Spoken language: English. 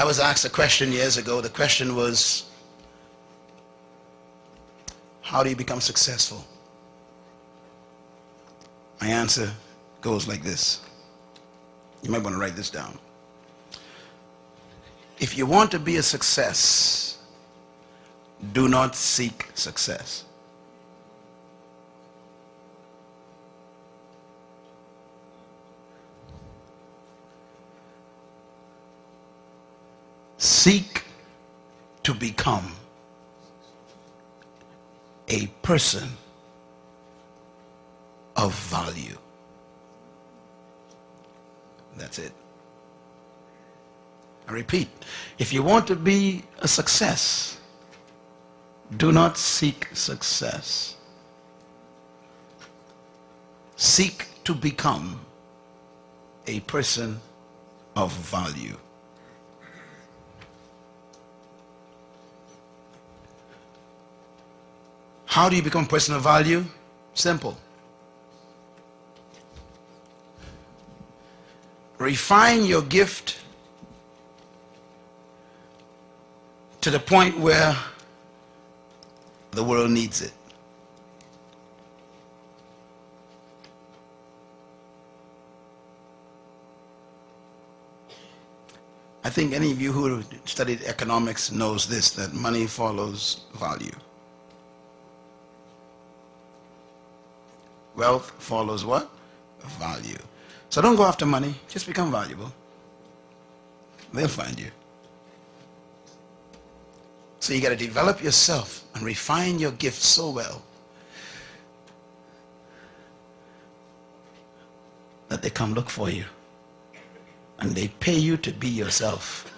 I was asked a question years ago. The question was, how do you become successful? My answer goes like this. You might want to write this down. If you want to be a success, do not seek success. Seek to become a person of value. That's it. I repeat, if you want to be a success, do not seek success. Seek to become a person of value. How do you become a person of value? Simple. Refine your gift to the point where the world needs it. I think any of you who studied economics knows this, that money follows value. Wealth follows what? Value. So don't go after money, just become valuable. They'll find you. So you got to develop yourself and refine your gift so well that they come look for you and they pay you to be yourself.